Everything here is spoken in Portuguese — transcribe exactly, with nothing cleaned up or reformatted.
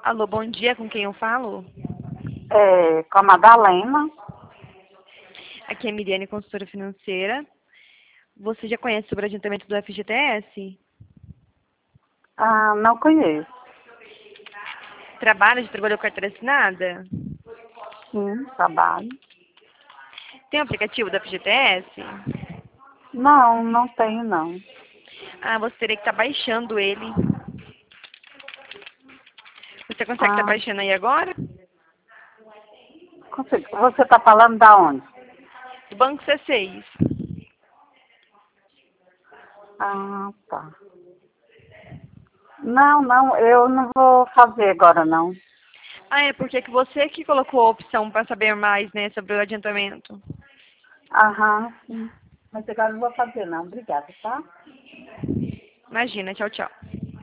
Alô, bom dia, com quem eu falo? É, com a Madalena. Aqui é a Miriane, consultora financeira. Você já conhece sobre o adiantamento do F G T S? Ah, não conheço. Trabalha, já trabalhou com carteira assinada? Sim, trabalho. Tem o aplicativo do F G T S? Não, não tenho não. Ah, você teria que estar baixando ele. Você consegue estar Ah, baixando aí agora? consigo. Você está falando da onde? Do Banco C seis. Ah, tá. Não, não, eu não vou fazer agora não. Ah, é porque que você que colocou a opção para saber mais, né, sobre o adiantamento. Aham, sim. Mas agora não vou fazer não. Obrigada, tá? Imagina, tchau, tchau.